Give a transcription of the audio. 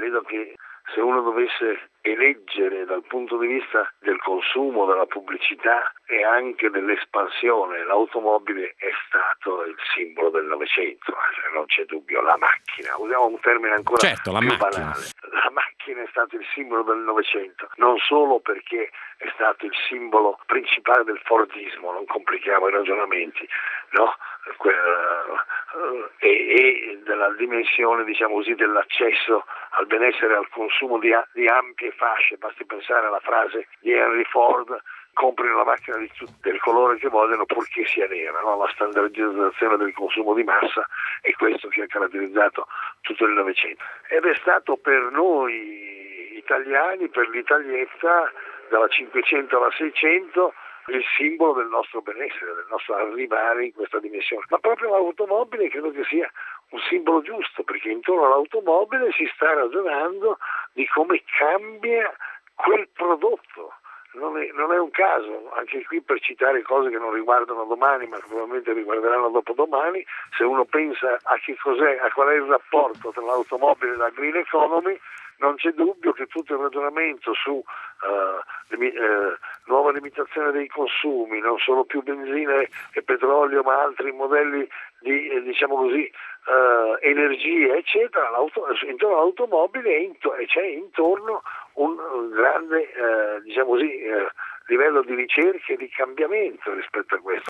credo che se uno dovesse eleggere dal punto di vista del consumo, della pubblicità e anche dell'espansione, l'automobile è stato il simbolo del Novecento, non c'è dubbio, la macchina, usiamo un termine ancora più banale. La macchina è stato il simbolo del Novecento, non solo perché è stato il simbolo principale del Fordismo, non complichiamo i ragionamenti, no? E della dimensione, diciamo così, dell'accesso al benessere e al consumo di ampie fasce. Basti pensare alla frase di Henry Ford: comprino la macchina del colore che vogliono purché sia nera, no? La standardizzazione del consumo di massa è questo che ha caratterizzato tutto il Novecento ed è stato per noi italiani, per l'Italietta, dalla 500 alla 600 il simbolo del nostro benessere, del nostro arrivare in questa dimensione. Ma proprio l'automobile credo che sia un simbolo giusto, perché intorno all'automobile si sta ragionando di come cambia quel prodotto. Non è un caso, anche qui per citare cose che non riguardano domani ma probabilmente riguarderanno dopodomani, se uno pensa a che cos'è, a qual è il rapporto tra l'automobile e la green economy, non c'è dubbio che tutto il ragionamento su nuova limitazione dei consumi, non solo più benzina e petrolio ma altri modelli di diciamo così energia eccetera, intorno all'automobile c'è intorno un grande diciamo così livello di ricerca e di cambiamento rispetto a questo.